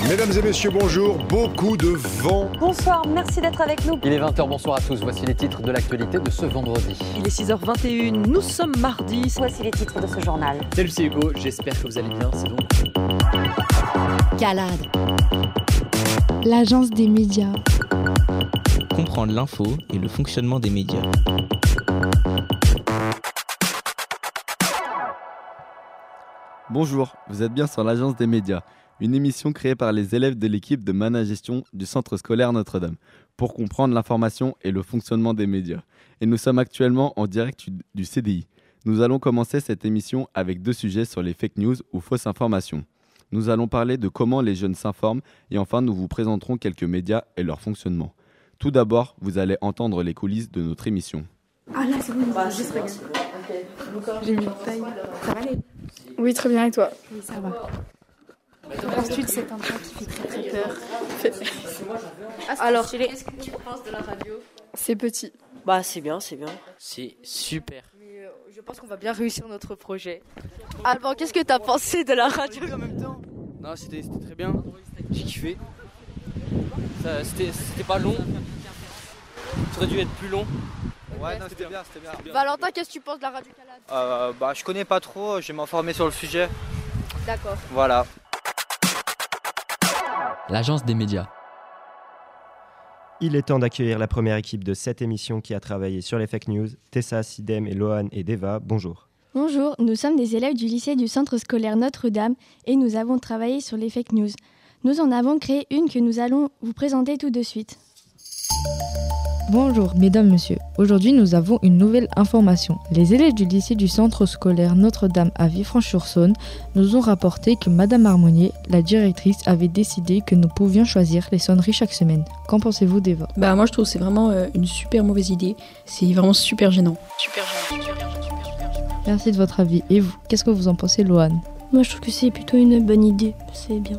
Mesdames et messieurs, bonjour. Beaucoup de vent. Bonsoir, merci d'être avec nous. Il est 20h, bonsoir à tous. Voici les titres de l'actualité de ce vendredi. Il est 6h21, nous sommes mardi. Voici les titres de ce journal. Salut, c'est Hugo, j'espère que vous allez bien. C'est donc Calade. L'agence des médias. Comprendre l'info et le fonctionnement des médias. Bonjour, vous êtes bien sur l'agence des médias, une émission créée par les élèves de l'équipe de Managestion du Centre scolaire Notre-Dame, pour comprendre l'information et le fonctionnement des médias. Et nous sommes actuellement en direct du CDI. Nous allons commencer cette émission avec 2 sujets sur les fake news ou fausses informations. Nous allons parler de comment les jeunes s'informent et enfin nous vous présenterons quelques médias et leur fonctionnement. Tout d'abord, vous allez entendre les coulisses de notre émission. Ah là, c'est bon, juste regarde. J'ai mis une taille. Ça va aller? Oui, très bien, et toi? Oui, ça va. Ensuite, c'est un temps qui fait très peur. Alors, qu'est-ce que tu penses de la radio? c'est petit. Bah c'est bien, c'est bien. c'est super. Mais je pense qu'on va bien réussir notre projet. Alban, qu'est-ce que t'as pensé de la radio en même temps? Non, c'était très bien. J'ai kiffé. C'était pas long. Ça aurait dû être plus long. Ouais, non, c'était bien. Valentin, qu'est-ce que tu penses de la radio Calade? Je connais pas trop, je vais m'informer sur le sujet. D'accord. Voilà. L'agence des médias. Il est temps d'accueillir la première équipe de cette émission qui a travaillé sur les fake news. Tessa, Sidem, Lohan et Deva, bonjour. Bonjour, nous sommes des élèves du lycée du Centre scolaire Notre-Dame et nous avons travaillé sur les fake news. Nous en avons créé une que nous allons vous présenter tout de suite. Bonjour, mesdames, messieurs. Aujourd'hui, nous avons une nouvelle information. Les élèves du lycée du Centre scolaire Notre-Dame à Villefranche-sur-Saône nous ont rapporté que Madame Harmonier, la directrice, avait décidé que nous pouvions choisir les sonneries chaque semaine. Qu'en pensez-vous, Deva? Moi, je trouve que c'est vraiment une super mauvaise idée. C'est vraiment super gênant. Merci de votre avis. Et vous, qu'est-ce que vous en pensez, Lohan? Moi, je trouve que c'est plutôt une bonne idée. C'est bien.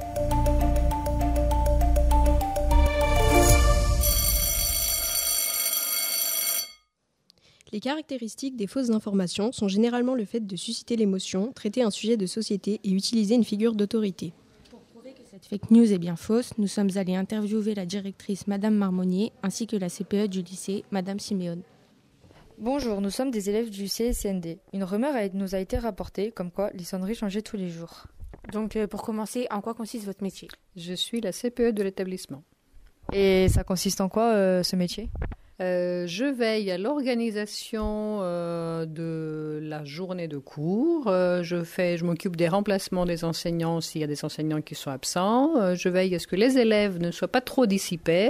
Les caractéristiques des fausses informations sont généralement le fait de susciter l'émotion, traiter un sujet de société et utiliser une figure d'autorité. Pour prouver que cette fake news est bien fausse, nous sommes allés interviewer la directrice Madame Marmonnier ainsi que la CPE du lycée, Madame Siméone. Bonjour, nous sommes des élèves du lycée CND. Une rumeur nous a été rapportée comme quoi les sonneries changeaient tous les jours. Donc pour commencer, en quoi consiste votre métier? Je suis la CPE de l'établissement. Et ça consiste en quoi ce métier? Je veille à l'organisation de la journée de cours. Je m'occupe des remplacements des enseignants s'il y a des enseignants qui sont absents. Je veille à ce que les élèves ne soient pas trop dissipés.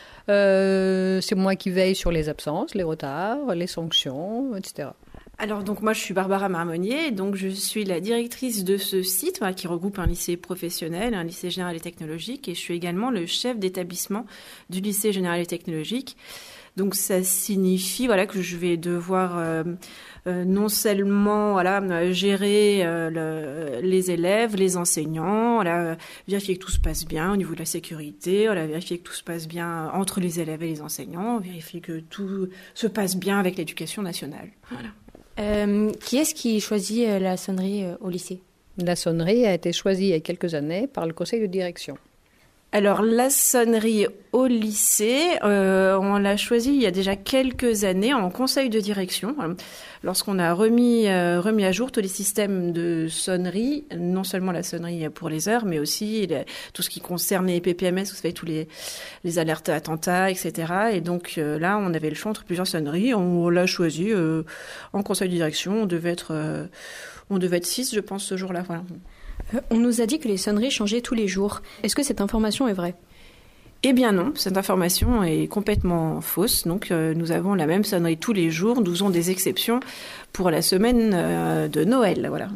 C'est moi qui veille sur les absences, les retards, les sanctions, etc. Alors donc moi je suis Barbara Marmonnier, donc je suis la directrice de ce site qui regroupe un lycée professionnel, un lycée général et technologique, et je suis également le chef d'établissement du lycée général et technologique. Donc ça signifie que je vais devoir non seulement gérer les élèves, les enseignants, vérifier que tout se passe bien au niveau de la sécurité, vérifier que tout se passe bien entre les élèves et les enseignants, vérifier que tout se passe bien avec l'éducation nationale. Voilà. Qui est-ce qui choisit la sonnerie au lycée? La sonnerie a été choisie il y a quelques années par le conseil de direction. Alors la sonnerie au lycée, on l'a choisie il y a déjà quelques années en conseil de direction, lorsqu'on a remis à jour tous les systèmes de sonnerie, non seulement la sonnerie pour les heures, mais aussi tout ce qui concerne les PPMS, vous savez, tous les alertes attentats, etc. Et donc là, on avait le choix entre plusieurs sonneries, on l'a choisi en conseil de direction, on devait être 6, je pense, ce jour-là, voilà. On nous a dit que les sonneries changeaient tous les jours. Est-ce que cette information est vraie? Eh bien non, cette information est complètement fausse. Donc nous avons la même sonnerie tous les jours. Nous avons des exceptions pour la semaine de Noël. Voilà.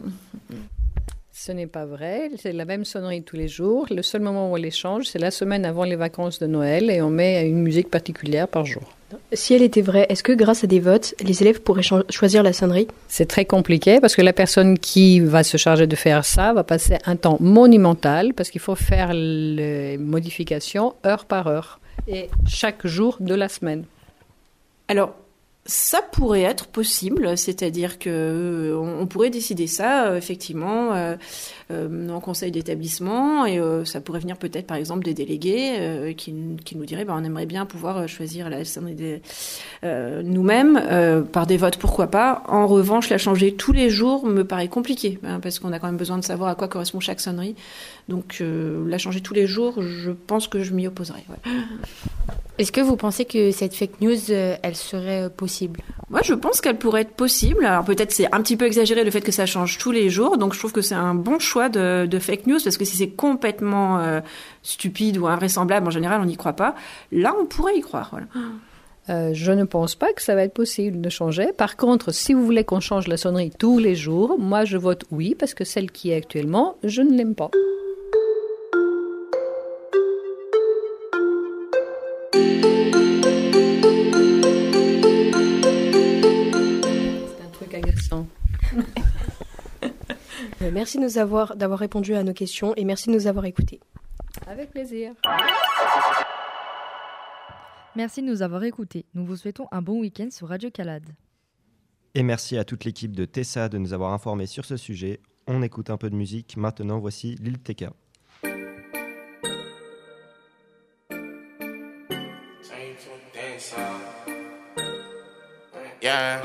Ce n'est pas vrai, c'est la même sonnerie tous les jours. Le seul moment où elle les change, c'est la semaine avant les vacances de Noël et on met une musique particulière par jour. Si elle était vraie, est-ce que grâce à des votes, les élèves pourraient choisir la sonnerie? C'est très compliqué parce que la personne qui va se charger de faire ça va passer un temps monumental parce qu'il faut faire les modifications heure par heure et chaque jour de la semaine. Alors, Ça pourrait être possible, c'est-à-dire que on pourrait décider ça effectivement en conseil d'établissement et ça pourrait venir peut-être par exemple des délégués qui nous diraient on aimerait bien pouvoir choisir la sonnerie nous-mêmes par des votes, pourquoi pas. En revanche, la changer tous les jours me paraît compliqué parce qu'on a quand même besoin de savoir à quoi correspond chaque sonnerie. Donc la changer tous les jours, je pense que je m'y opposerais. Ouais. Est-ce que vous pensez que cette fake news, elle serait possible ? Moi, je pense qu'elle pourrait être possible. Alors peut-être c'est un petit peu exagéré le fait que ça change tous les jours. Donc je trouve que c'est un bon choix de fake news parce que si c'est complètement stupide ou invraisemblable, en général, on n'y croit pas. Là, on pourrait y croire. Voilà. Je ne pense pas que ça va être possible de changer. Par contre, si vous voulez qu'on change la sonnerie tous les jours, moi je vote oui parce que celle qui est actuellement, je ne l'aime pas. Merci d'avoir répondu à nos questions et merci de nous avoir écoutés. Avec plaisir. Merci de nous avoir écoutés. Nous vous souhaitons un bon week-end sur Radio Calade. Et merci à toute l'équipe de Tessa de nous avoir informés sur ce sujet. On écoute un peu de musique. Maintenant, voici Lil TK. Yeah.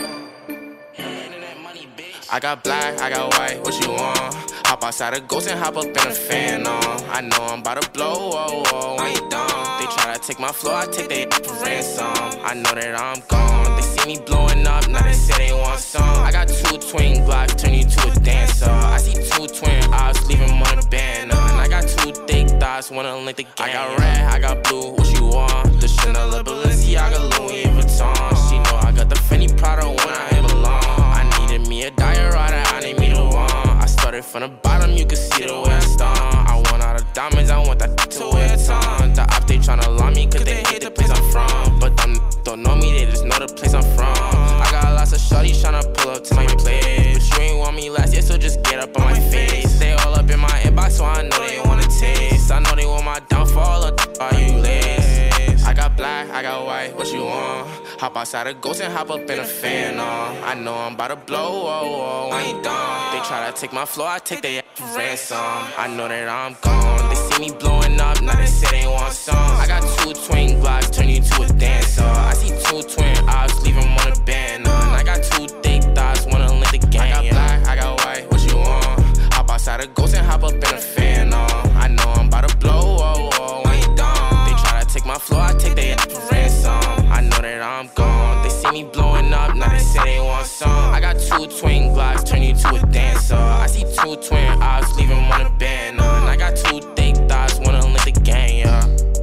I got black, I got white, what you want? Hop outside a ghost and hop up in a fan on. I know I'm about to blow, whoa, whoa, I ain't done. They try to take my flow, I take their for ransom. I know that I'm gone. They see me blowing up, now they say they want some. I got 2 twin blocks, turn you to a dancer. I see 2 twin eyes, leave them on a banner. And I got 2 thick thighs, wanna link the game. I got red, I got blue, what you want? The Chanel, the Balenciaga, Louis Vuitton. She know I got the Fendi Prada when I belong. I needed me a diorama, I need me the one. I started from the bottom, you can see the way I stomp. I want all the diamonds, I want that to wear a ton. The op, they tryna lie me, cause they hate the place I'm from. But them don't know me, they just know the place I'm from. I got lots of shorties tryna pull up to my place. But you ain't want me last year, so just get up on my face. They all up in my inbox, so I know they wanna taste. I know they want my downfall, or are you late? I got black, I got white, what you want? Hop outside a ghost and hop up in a fan on. I know I'm about to blow, whoa, whoa, I ain't done. They try to take my flow, I take their for ransom. I know that I'm gone. They see me blowing up, now they say they want some. I got 2 twin blocks, turn you to a dancer. I see 2 twin eyes, leave them on a banner. And I got 2 thick thighs, wanna link the game. I got black, I got white, what you want? Hop outside a ghost and hop up in a fan on. I know I'm about to blow, whoa, whoa, I ain't done. They try to take my flow, I take their for ransom. I know that I'm gone. They see me blowing up, now they say they want some. I got 2 twin blocks, turn you to a dancer. I see 2 twin eyes, leave them on a banner. And I got 2 thick thighs, wanna link the game, yeah.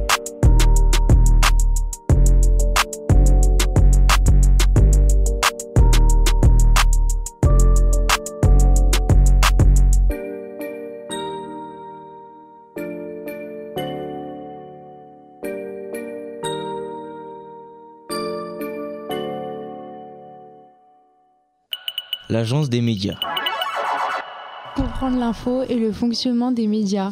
L'agence des médias. Comprendre l'info et le fonctionnement des médias.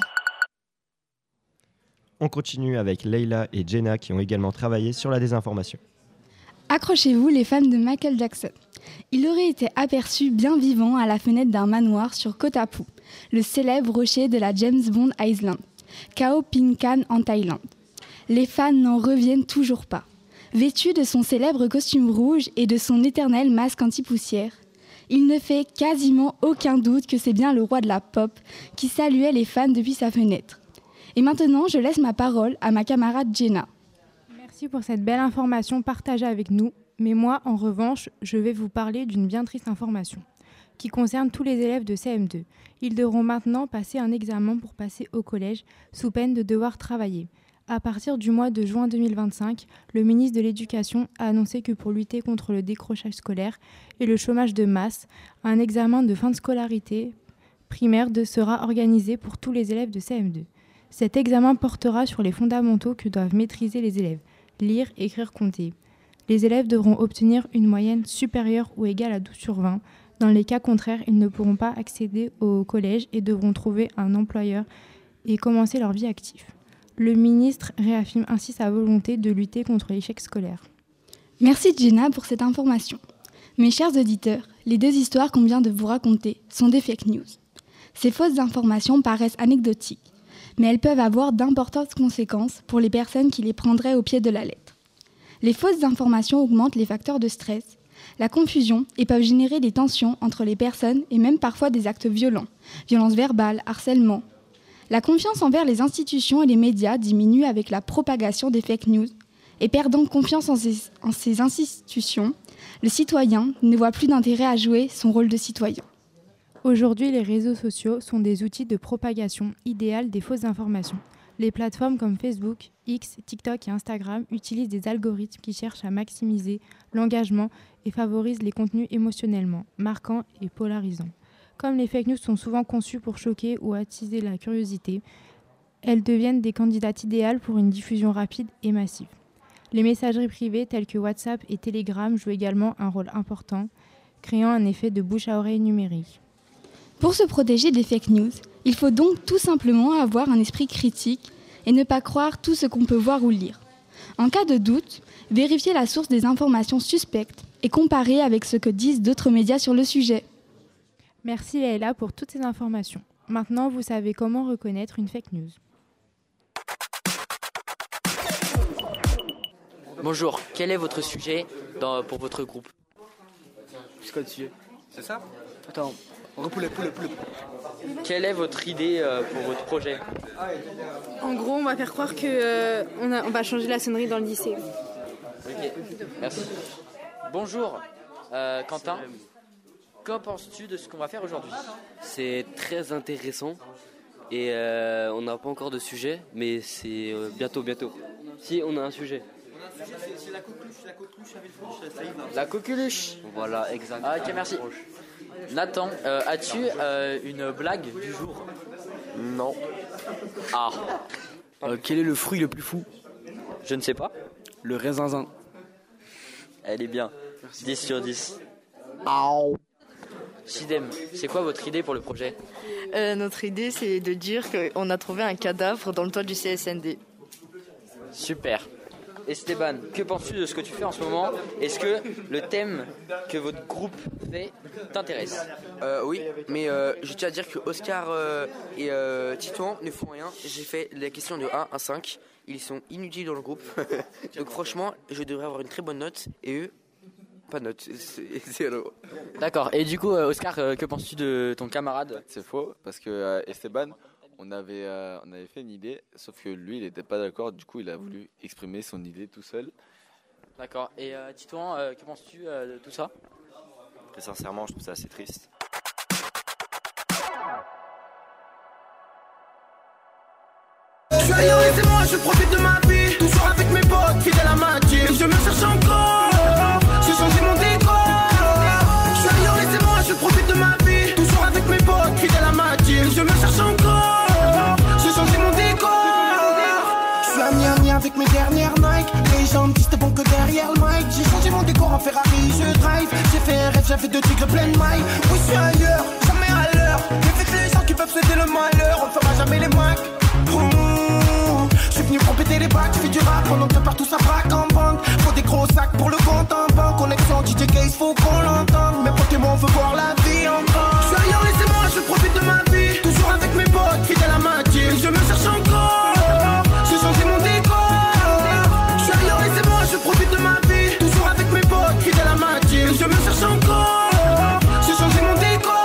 On continue avec Leila et Jenna qui ont également travaillé sur la désinformation. Accrochez-vous les fans de Michael Jackson. Il aurait été aperçu bien vivant à la fenêtre d'un manoir sur Koh Tha Phu, le célèbre rocher de la James Bond Island, Khao Phin Kan en Thaïlande. Les fans n'en reviennent toujours pas. Vêtu de son célèbre costume rouge et de son éternel masque anti-poussière, il ne fait quasiment aucun doute que c'est bien le roi de la pop qui saluait les fans depuis sa fenêtre. Et maintenant, je laisse ma parole à ma camarade Jenna. Merci pour cette belle information partagée avec nous. Mais moi, en revanche, je vais vous parler d'une bien triste information qui concerne tous les élèves de CM2. Ils devront maintenant passer un examen pour passer au collège sous peine de devoir travailler. À partir du mois de juin 2025, le ministre de l'Éducation a annoncé que pour lutter contre le décrochage scolaire et le chômage de masse, un examen de fin de scolarité primaire sera organisé pour tous les élèves de CM2. Cet examen portera sur les fondamentaux que doivent maîtriser les élèves, lire, écrire, compter. Les élèves devront obtenir une moyenne supérieure ou égale à 12 sur 20. Dans les cas contraires, ils ne pourront pas accéder au collège et devront trouver un employeur et commencer leur vie active. Le ministre réaffirme ainsi sa volonté de lutter contre l'échec scolaire. Merci Jenna pour cette information. Mes chers auditeurs, les 2 histoires qu'on vient de vous raconter sont des fake news. Ces fausses informations paraissent anecdotiques, mais elles peuvent avoir d'importantes conséquences pour les personnes qui les prendraient au pied de la lettre. Les fausses informations augmentent les facteurs de stress, la confusion et peuvent générer des tensions entre les personnes et même parfois des actes violents, violences verbales, harcèlement. La confiance envers les institutions et les médias diminue avec la propagation des fake news et perdant confiance en ces institutions, le citoyen ne voit plus d'intérêt à jouer son rôle de citoyen. Aujourd'hui, les réseaux sociaux sont des outils de propagation idéale des fausses informations. Les plateformes comme Facebook, X, TikTok et Instagram utilisent des algorithmes qui cherchent à maximiser l'engagement et favorisent les contenus émotionnellement, marquants et polarisants. Comme les fake news sont souvent conçues pour choquer ou attiser la curiosité, elles deviennent des candidates idéales pour une diffusion rapide et massive. Les messageries privées telles que WhatsApp et Telegram jouent également un rôle important, créant un effet de bouche à oreille numérique. Pour se protéger des fake news, il faut donc tout simplement avoir un esprit critique et ne pas croire tout ce qu'on peut voir ou lire. En cas de doute, vérifiez la source des informations suspectes et comparez avec ce que disent d'autres médias sur le sujet. Merci Leïla pour toutes ces informations. Maintenant, vous savez comment reconnaître une fake news. Bonjour, quel est votre sujet pour votre groupe? C'est quoi le sujet? C'est ça? Attends, poulet. Quelle est votre idée pour votre projet? En gros, on va faire croire que on va changer la sonnerie dans le lycée. Ok, merci. Bonjour, Quentin. Qu'en penses-tu de ce qu'on va faire aujourd'hui? C'est très intéressant et on n'a pas encore de sujet, mais c'est bientôt. Si, on a un sujet. C'est la coqueluche avec le ça y va. La coqueluche. Voilà, exactement. Ah, ok, merci. Nathan, as-tu une blague du jour? Non. Ah. Quel est le fruit le plus fou? Je ne sais pas. Le raisin. Elle est bien. 10 sur 10. Sidem, c'est quoi votre idée pour le projet? Notre idée, c'est de dire qu'on a trouvé un cadavre dans le toit du CSND. Super. Esteban, que penses-tu de ce que tu fais en ce moment? Est-ce que le thème que votre groupe fait t'intéresse? Oui, mais je tiens à dire que Oscar et Titouan ne font rien. J'ai fait la question de 1 à 5. Ils sont inutiles dans le groupe. Donc franchement, je devrais avoir une très bonne note. Et eux, pas de note. C'est D'accord. Et du coup, Oscar, que penses-tu de ton camarade? C'est faux, parce que Esteban, on avait fait une idée, sauf que lui, il n'était pas d'accord. Du coup, il a voulu exprimer son idée tout seul. D'accord. Et Titouan, que penses-tu de tout ça? Très sincèrement, je trouve ça assez triste. Je suis ailleurs, laissez-moi, je profite de ma vie. Toujours avec mes potes, fidèle à ma team. Je me cherche encore, j'ai changé mon décor. Je suis ailleurs, laissez-moi, je profite de ma vie. Toujours avec mes potes, fidèle à ma team. Je me cherche encore, j'ai changé mon décor. Je suis à Miami avec mes dernières Nike. Les gens me disent t'es bon que derrière le mic. J'ai changé mon décor en Ferrari, je drive. J'ai fait un rêve, j'avais 2 tigres pleines mailles. Oui, je suis ailleurs, jamais à l'heure. Évite les gens qui peuvent souhaiter le malheur. On fera jamais les macs. Je suis venu pour péter les bacs, je fais du rap pendant que partout ça braque en banque. Faut des gros sacs pour le compte en banque. Connexion DJ Case, faut qu'on l'entende. Mais Pokémon, on veut voir la vie encore. Je suis ailleurs, laissez-moi, je profite de ma vie. Toujours avec mes potes, fidèle à ma team. Je me cherche encore, j'ai changé mon décor. Je suis ailleurs, laissez-moi, je profite de ma vie. Toujours avec mes potes, fidèle à ma team. Je me cherche encore, j'ai changé mon décor.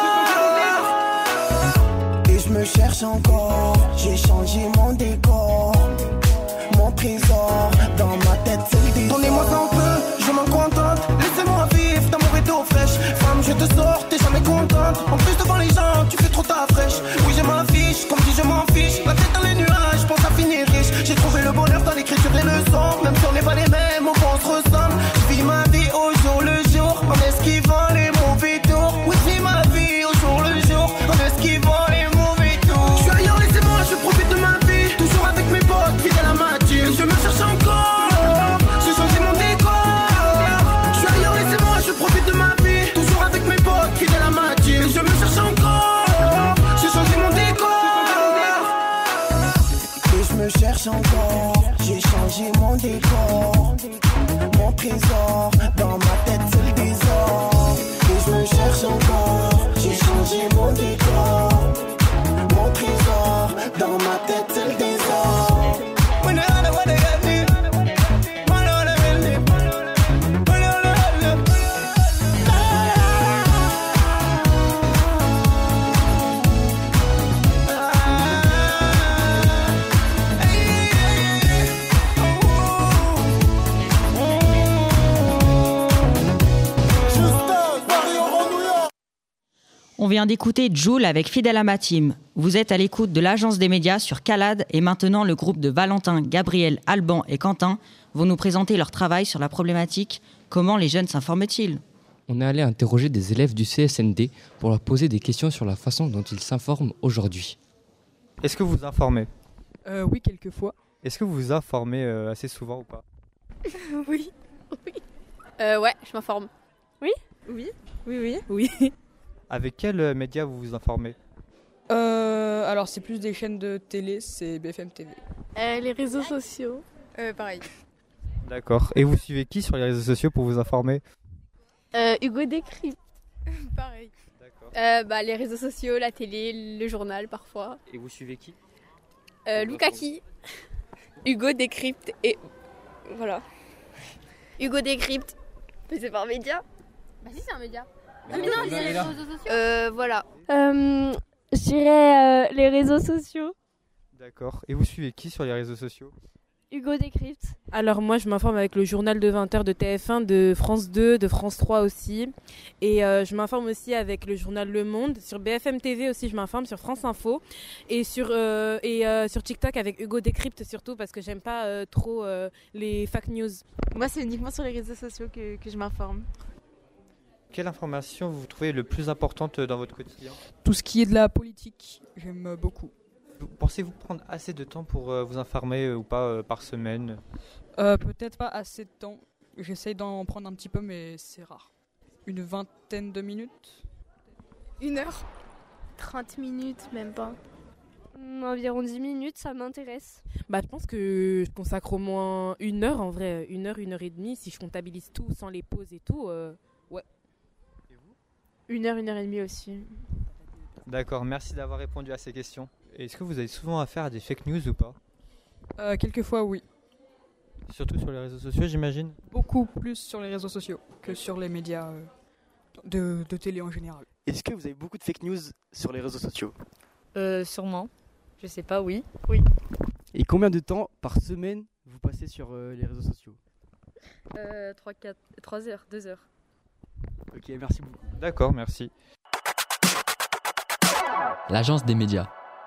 Et je me cherche encore, j'ai changé mon décor. Mon trésor, dans ma tête c'est le désordre. Donnez-moi un peu, je m'en contente. Laissez-moi vivre dans mon rideau fraîche. Femme, je te sors, t'es jamais contente. En plus devant les gens, tu fais trop ta fraîche. Oui, je m'affiche, comme si je m'en fiche. La tête dans les nuages, je pense à finir riche. J'ai trouvé le bonheur dans l'écriture et le son. Même si on n'est pas les mêmes, au fond on se ressemble. Je vis ma vie au jour le jour, en esquivant les mauvais tours. Oui, je vis ma vie au jour le jour, en esquivant les mauvais tours. Je suis ailleurs, laissez-moi, je profite de ma vie. Toujours avec mes potes, fidèle à ma team. Je me cherche encore, j'ai changé mon décor. Je suis ailleurs, laissez-moi, je profite de ma vie. Toujours avec mes potes, fidèle à ma team. Je me cherche encore, j'ai changé mon décor. Et je me cherche encore, j'ai changé mon décor. Mon trésor. Dans ma tête c'est le désordre. Et je me cherche encore. J'ai changé mon décor. Mon trésor. Dans ma tête c'est le désordre. On vient d'écouter Jul avec Fidèle à ma team. Vous êtes à l'écoute de l'Agence des médias sur Calade et maintenant le groupe de Valentin, Gabriel, Alban et Quentin vont nous présenter leur travail sur la problématique « Comment les jeunes s'informent-ils » On est allé interroger des élèves du CSND pour leur poser des questions sur la façon dont ils s'informent aujourd'hui. Est-ce que vous vous informez ? Oui, quelquefois. Est-ce que vous vous informez assez souvent ou pas ? Oui. Ouais, je m'informe. Oui. Avec quels médias vous vous informez ? Alors c'est plus des chaînes de télé, c'est BFM TV. Les réseaux sociaux. Pareil. D'accord. Et vous suivez qui sur les réseaux sociaux pour vous informer ? Hugo Décrypte. Pareil. D'accord. Les réseaux sociaux, la télé, le journal parfois. Et vous suivez qui ? Loukaki. Hugo Décrypte et... Voilà. Hugo Décrypte. Mais c'est pas un média ? Bah si, c'est un média. Ah mais non, les réseaux sociaux. Voilà. Je dirais les réseaux sociaux. D'accord. Et vous suivez qui sur les réseaux sociaux ? Hugo Décrypte. Alors moi je m'informe avec le journal de 20h de TF1, de France 2, de France 3 aussi. Et je m'informe aussi avec le journal Le Monde. Sur BFM TV aussi je m'informe, sur France Info. Et sur TikTok avec Hugo Décrypte surtout parce que j'aime pas trop les fake news. Moi c'est uniquement sur les réseaux sociaux que je m'informe. Quelle information vous trouvez le plus importante dans votre quotidien ? Tout ce qui est de la politique, j'aime beaucoup. Pensez-vous prendre assez de temps pour vous informer ou pas par semaine ? Peut-être pas assez de temps. J'essaye d'en prendre un petit peu, mais c'est rare. Une vingtaine de minutes ? 1 heure ? 30 minutes, même pas. Environ 10 minutes, ça m'intéresse. Je pense que je consacre au moins 1 heure en vrai. 1 heure, 1 heure et demie. Si je comptabilise tout sans les pauses et tout, ouais. 1 heure, 1 heure et demie aussi. D'accord, merci d'avoir répondu à ces questions. Est-ce que vous avez souvent affaire à des fake news ou pas ? Quelquefois, oui. Surtout sur les réseaux sociaux, j'imagine ? Beaucoup plus sur les réseaux sociaux que sur les médias de télé en général. Est-ce que vous avez beaucoup de fake news sur les réseaux sociaux ? Sûrement. Je sais pas, oui. Et combien de temps par semaine vous passez sur les réseaux sociaux ? 3 heures, 2 heures. Ok, merci beaucoup. D'accord, merci. L'Agence des médias.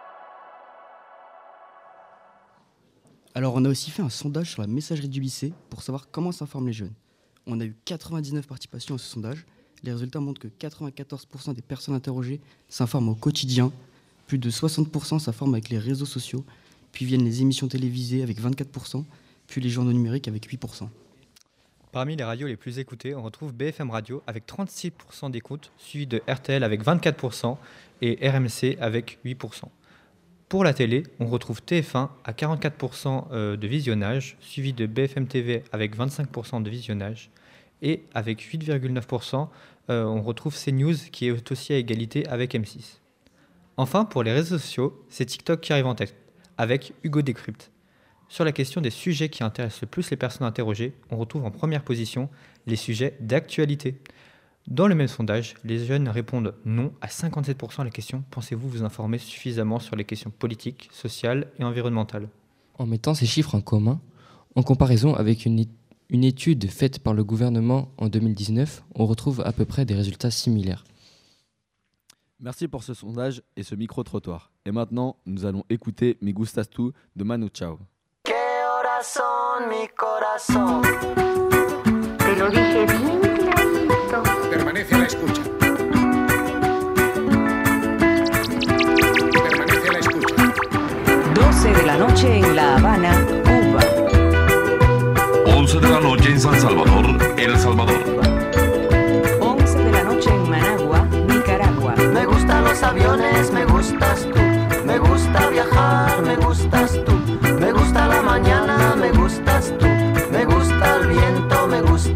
Alors on a aussi fait un sondage sur la messagerie du lycée pour savoir comment s'informent les jeunes. On a eu 99 participations à ce sondage. Les résultats montrent que 94% des personnes interrogées s'informent au quotidien. Plus de 60% s'informent avec les réseaux sociaux. Puis viennent les émissions télévisées avec 24%. Puis les journaux numériques avec 8%. Parmi les radios les plus écoutées, on retrouve BFM Radio avec 36% d'écoute, suivi de RTL avec 24% et RMC avec 8%. Pour la télé, on retrouve TF1 à 44% de visionnage, suivi de BFM TV avec 25% de visionnage. Et avec 8,9%, on retrouve CNews qui est aussi à égalité avec M6. Enfin, pour les réseaux sociaux, c'est TikTok qui arrive en tête, avec Hugo Décrypte. Sur la question des sujets qui intéressent le plus les personnes interrogées, on retrouve en première position les sujets d'actualité. Dans le même sondage, les jeunes répondent non à 57% à la question « Pensez-vous vous informer suffisamment sur les questions politiques, sociales et environnementales ?» En mettant ces chiffres en commun, en comparaison avec une étude faite par le gouvernement en 2019, on retrouve à peu près des résultats similaires. Merci pour ce sondage et ce micro-trottoir. Et maintenant, nous allons écouter Me Gustas Tu de Manu Chao. Corazón, mi corazón. Te lo dije bien clarito. Permanece a la escucha. Permanece a la escucha. 12 de la noche en La Habana, Cuba. 11 de la noche en San Salvador, El Salvador. 11 de la noche en Managua, Nicaragua. Me gustan los aviones, me gustas tú. Me gusta viajar, me gustas tú. Me gusta la mañana, me gustas tú. Me gusta el viento, me gusta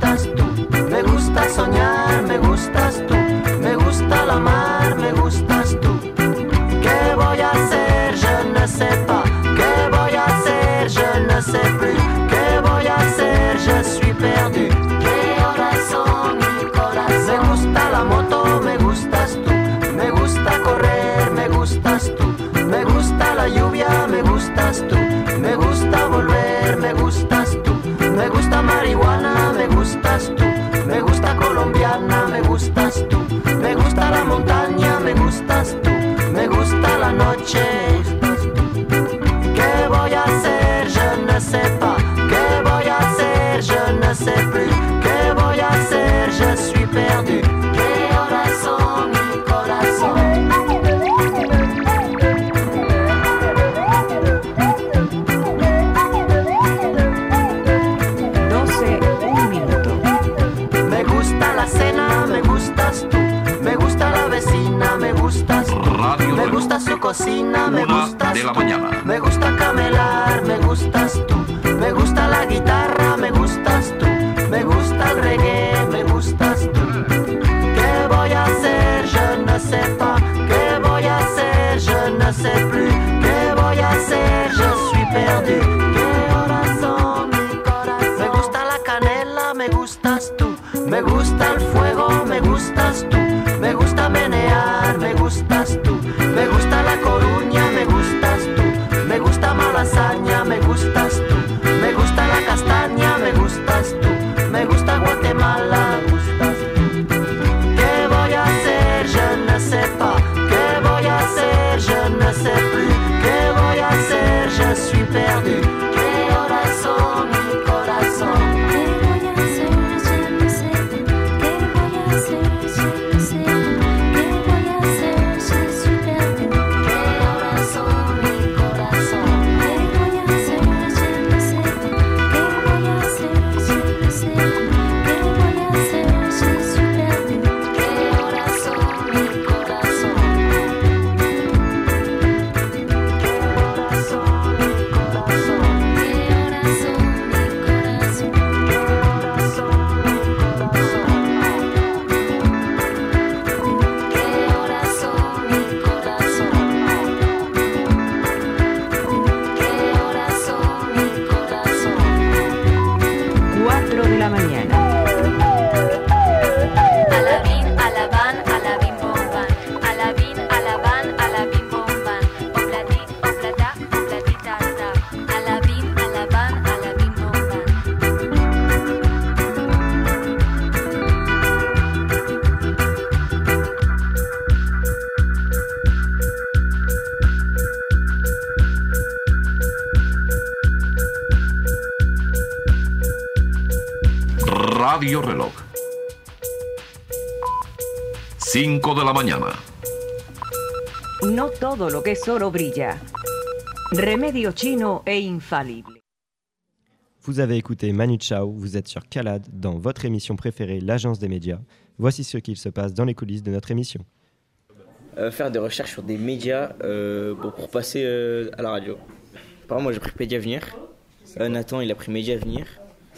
gustas tú. Radio Me gusta su cocina, me gustas de la tú. mañana. Me gusta camelar, me gustas tú. Me gusta la guitarra, me gustas tú. Me gusta el reggae, me gustas tú. ¿Qué voy a hacer? Je ne sais pas. ¿Qué voy a hacer? Je ne sais plus. ¿Qué voy a hacer? Je suis perdu. ¿Qué horas son, mi corazón? Me gusta la canela, me gustas tú. Me gusta el fuego, me gustas tú. Me gusta menear, me gustas tú. Me gusta La Coruña, me gustas tú. Me gusta Malasaña, me gustas tú. Me gusta la castaña, me gustas tú. Me gusta Guatemala, me gustas tú. ¿Qué voy a hacer? Je ne sais pas. ¿Qué voy a hacer? Je ne sais plus. ¿Qué voy a hacer? Je suis perdu. ¿Qué horas son, mi corazón? ¿Qué voy a hacer? Je ne sais plus. ¿Qué voy a hacer? Je ne sais plus. ¿Qué voy a hacer? Je suis perdu. ¿Qué horas son, mi corazón? ¿Qué voy a hacer? Je ne sais plus. ¿Qué voy a hacer? Je ne sais plus. ¿Qué voy a hacer? Je suis perdu. ¿Qué horas son, mi corazón? De la mañana. Alabín, alaban, alabín, bomban. Alabín, alaban, alabín, bomban. Obladi, oblada, obladita, ta. Alabín, alaban, alabín, bomban. Radio Reloj. 5 de la mañana. No todo lo que es oro brilla. Remedio chino e infalible. Vous avez écouté Manu Chao, vous êtes sur Calade, dans votre émission préférée, l'Agence des médias. Voici ce qu'il se passe dans les coulisses de notre émission. Faire des recherches sur des médias pour passer à la radio. Par exemple, moi j'ai pris Médiavenir. Nathan il a pris Médiavenir.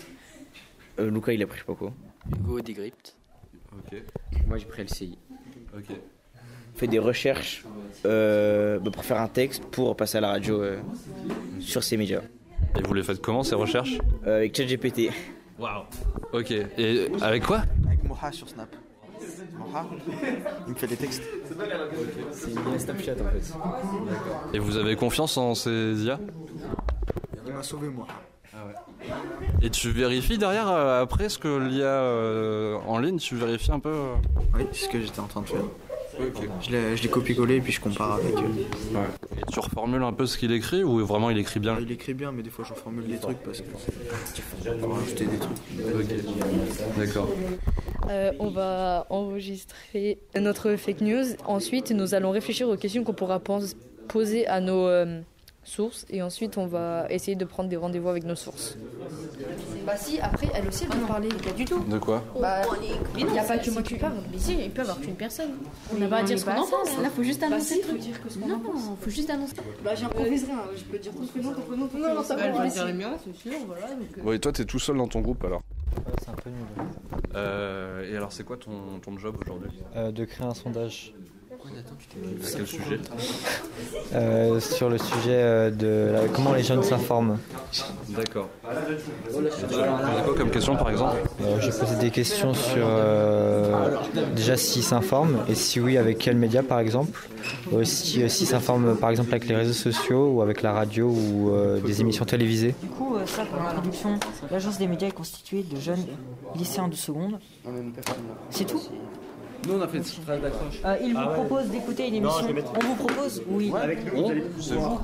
Lucas il a pris je sais pas quoi. Hugo Décrypte. Ok. Moi j'ai pris LCI. Ok. Fait des recherches pour faire un texte pour passer à la radio sur ces médias. Et vous les faites comment ces recherches? Avec ChatGPT. Waouh. Ok. Et avec quoi? Avec Moha sur Snap. Moha, il me fait des textes. C'est une IA Snapchat en fait. Et vous avez confiance en ces IA? Il m'a sauvé moi. Ah ouais. Et tu vérifies derrière après ce que l'IA en ligne, tu vérifies un peu Oui, c'est ce que j'étais en train de faire. Okay. Je l'ai copié-collé et puis je compare avec eux. Ouais. Et tu reformules un peu ce qu'il écrit ou vraiment il écrit bien? Il écrit bien, mais des fois je reformule des trucs parce que faut rajouter des trucs. Ok, d'accord. On va enregistrer notre fake news. Ensuite, nous allons réfléchir aux questions qu'on pourra poser à nos sources. Et ensuite, on va essayer de prendre des rendez-vous avec nos sources. Bah si, après, elle aussi, elle va parler. Pas du tout. De quoi? Bah, il n'y a pas que moi qui parle. Mais si, il peut y avoir qu'une personne. On n'a Mais pas à on dire est ce qu'on pas en ça, pense. là. Là, faut juste annoncer. Bah si, faut dire que ce qu'on en pense. Non, faut juste annoncer. Bah j'improviserai, hein. Je peux dire ton prénom, ton prénom, ton prénom. Non, ça va. Elle va dire les miens, c'est sûr, voilà. Bon, et toi t'es tout seul dans ton groupe alors? Ouais, c'est un peu nul. Et alors c'est quoi ton job aujourd'hui? De créer un sondage. À quel sujet? Sur le sujet de comment les jeunes s'informent. D'accord. C'est quoi comme question par exemple? J'ai posé des questions sur déjà s'ils s'informent et si oui avec quels médias par exemple. Aussi s'ils s'informent par exemple avec les réseaux sociaux ou avec la radio ou des émissions télévisées. Du coup, ça pour l'introduction, l'agence des médias est constituée de jeunes lycéens de seconde. C'est tout? Nous on a fait une phrase d'accroche. Il vous propose d'écouter une émission. On vous propose? Oui. Avec nous. C'est vous.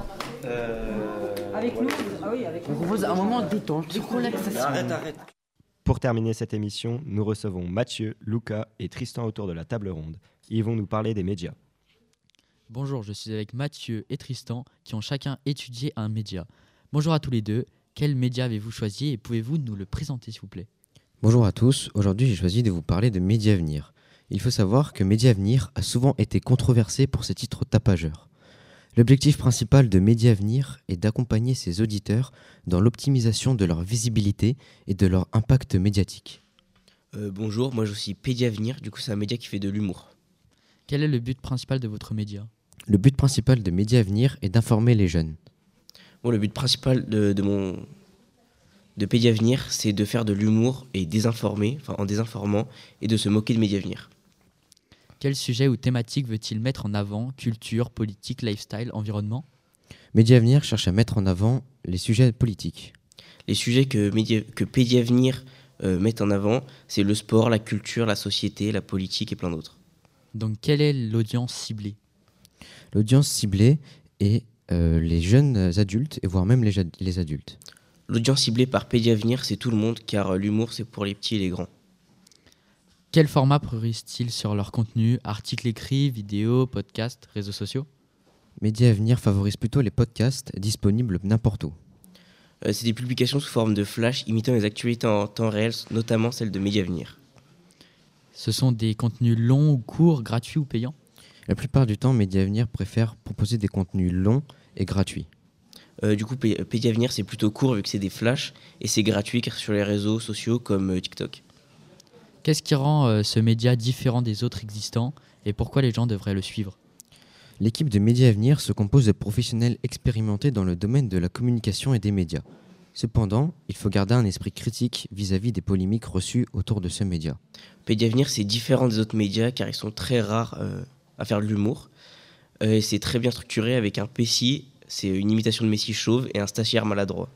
Avec nous? Ah oui, avec nous. On propose un moment de détente. De relaxation. Arrête. Pour terminer cette émission, nous recevons Mathieu, Lucas et Tristan autour de la table ronde. Ils vont nous parler des médias. Bonjour, je suis avec Mathieu et Tristan qui ont chacun étudié un média. Bonjour à tous les deux. Quel média avez-vous choisi et pouvez-vous nous le présenter s'il vous plaît? Bonjour à tous. Aujourd'hui, j'ai choisi de vous parler de Médiavenir. Il faut savoir que Média Avenir a souvent été controversé pour ses titres tapageurs. L'objectif principal de Média Avenir est d'accompagner ses auditeurs dans l'optimisation de leur visibilité et de leur impact médiatique. Bonjour, moi je suis Pédia Avenir, du coup c'est un média qui fait de l'humour. Quel est le but principal de votre média ? Le but principal de Média Avenir est d'informer les jeunes. Bon, le but principal de Pédia Avenir, c'est de faire de l'humour et désinformer, en désinformant, et de se moquer de Média Avenir. Quel sujet ou thématique veut-il mettre en avant ? Culture, politique, lifestyle, environnement ? Média Avenir cherche à mettre en avant les sujets politiques. Les sujets que Pédia Avenir met en avant, c'est le sport, la culture, la société, la politique et plein d'autres. Donc quelle est l'audience ciblée ? L'audience ciblée est les jeunes adultes et voire même les adultes. L'audience ciblée par Pédia Avenir, c'est tout le monde, car l'humour, c'est pour les petits et les grands. Quel format priorisent-ils sur leur contenu ? Articles écrits, vidéos, podcasts, réseaux sociaux ? Média Avenir favorise plutôt les podcasts disponibles n'importe où. C'est des publications sous forme de flash imitant les actualités en temps réel, notamment celles de Média Avenir. Ce sont des contenus longs ou courts, gratuits ou payants ? La plupart du temps, Média Avenir préfère proposer des contenus longs et gratuits. Du coup, Pédia Avenir, c'est plutôt court vu que c'est des flashs et c'est gratuit car sur les réseaux sociaux comme TikTok. Qu'est-ce qui rend ce média différent des autres existants et pourquoi les gens devraient le suivre ? L'équipe de Média Avenir se compose de professionnels expérimentés dans le domaine de la communication et des médias. Cependant, il faut garder un esprit critique vis-à-vis des polémiques reçues autour de ce média. Pédia Avenir, c'est différent des autres médias car ils sont très rares à faire de l'humour. C'est très bien structuré avec un Pessi, c'est une imitation de Messi chauve et un stagiaire maladroit.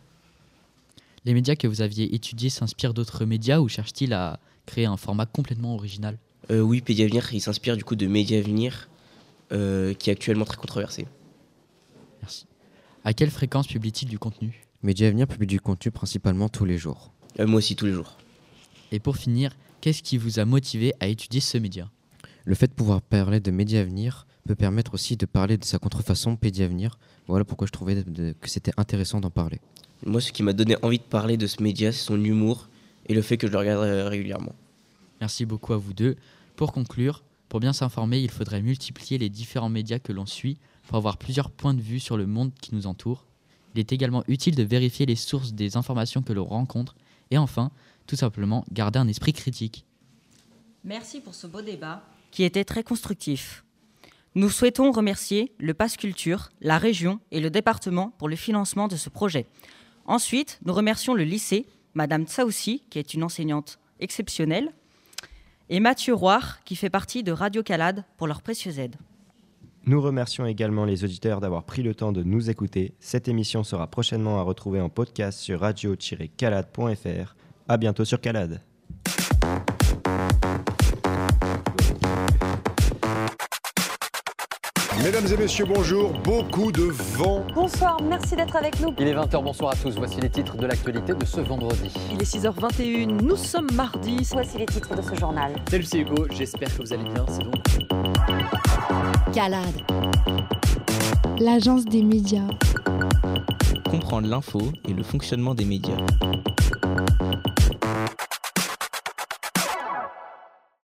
Les médias que vous aviez étudiés s'inspirent d'autres médias ou cherchent-ils à créer un format complètement original ? Oui, Pédia Avenir, il s'inspire du coup de Média Avenir, qui est actuellement très controversé. Merci. À quelle fréquence publie-t-il du contenu ? Média Avenir publie du contenu principalement tous les jours. Moi aussi, tous les jours. Et pour finir, qu'est-ce qui vous a motivé à étudier ce média ? Le fait de pouvoir parler de Média Avenir peut permettre aussi de parler de sa contrefaçon Pédia Avenir. Voilà pourquoi je trouvais que c'était intéressant d'en parler. Moi, ce qui m'a donné envie de parler de ce média, c'est son humour et le fait que je le regarde régulièrement. Merci beaucoup à vous deux. Pour conclure, pour bien s'informer, il faudrait multiplier les différents médias que l'on suit pour avoir plusieurs points de vue sur le monde qui nous entoure. Il est également utile de vérifier les sources des informations que l'on rencontre et enfin, tout simplement, garder un esprit critique. Merci pour ce beau débat qui était très constructif. Nous souhaitons remercier le Pass Culture, la région et le département pour le financement de ce projet. Ensuite, nous remercions le lycée, Madame Tsaoussi, qui est une enseignante exceptionnelle, et Mathieu Roire, qui fait partie de Radio Calade, pour leur précieuse aide. Nous remercions également les auditeurs d'avoir pris le temps de nous écouter. Cette émission sera prochainement à retrouver en podcast sur radio-calade.fr. À bientôt sur Calade. Mesdames et messieurs, bonjour. Beaucoup de vent. Bonsoir, merci d'être avec nous. Il est 20h, bonsoir à tous. Voici les titres de l'actualité de ce vendredi. Il est 6h21, nous sommes mardi. Voici les titres de ce journal. Salut, c'est Hugo, j'espère que vous allez bien. C'est donc Calade. L'agence des médias. Comprendre l'info et le fonctionnement des médias.